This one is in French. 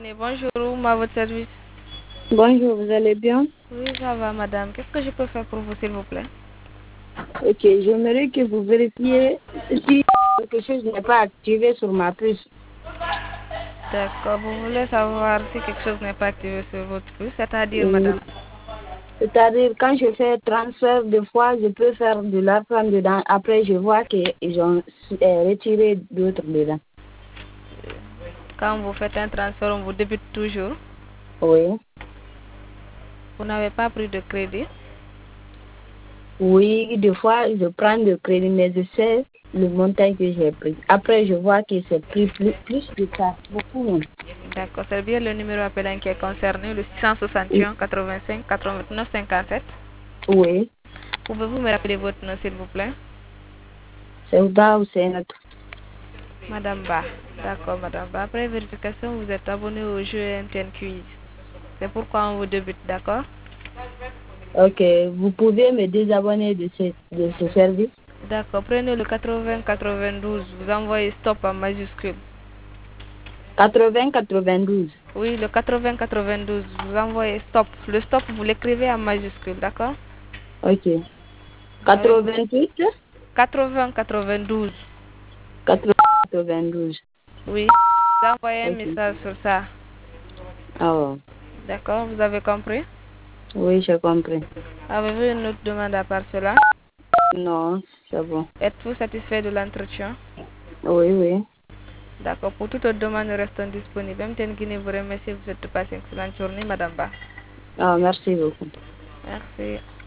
Bonjour, à votre service. Bonjour, vous allez bien? Oui, ça va, madame. Qu'est-ce que je peux faire pour vous, s'il vous plaît? Ok, j'aimerais que vous vérifiez si quelque chose n'est pas activé sur ma puce. D'accord, vous voulez savoir si quelque chose n'est pas activé sur votre puce, c'est-à-dire, Oui. madame? C'est-à-dire, quand je fais transfert, des fois, je peux faire de l'argent dedans. Après, je vois qu'ils ont retiré d'autres dedans. Quand vous faites un transfert, on vous débute toujours. Oui. Vous n'avez pas pris de crédit. Oui, des fois, je prends le crédit, mais je sais le montant que j'ai pris. Après, je vois que c'est plus que ça, beaucoup moins. D'accord, c'est bien le numéro appelant qui est concerné, le 661 85 89 57. Oui, Pouvez-vous me rappeler votre nom, s'il vous plaît? c'est Ouda ou c'est notre. Madame Ba. D'accord, madame Ba. Après vérification, vous êtes abonné au jeu MTN Quiz. C'est pourquoi on vous débute, d'accord? Ok, vous pouvez me désabonner de ce service? D'accord, prenez le 80-92, vous envoyez stop en majuscule. 80-92. Oui, le 80-92, vous envoyez stop. Le stop, vous l'écrivez en majuscule, d'accord? Ok. Avec 88, 80-92, 92. oui. Vous envoyez un Ok. message sur ça. Ah, D'accord, vous avez compris? oui, j'ai compris. Avez-vous une autre demande à part cela? Non, c'est bon. Êtes-vous satisfait de l'entretien? Oui, oui. D'accord, pour toute autre demande, restons disponibles. MTN Guinée vous remercie, vous souhaite de passer une excellente journée, madame Ba. Ah, merci beaucoup. Merci.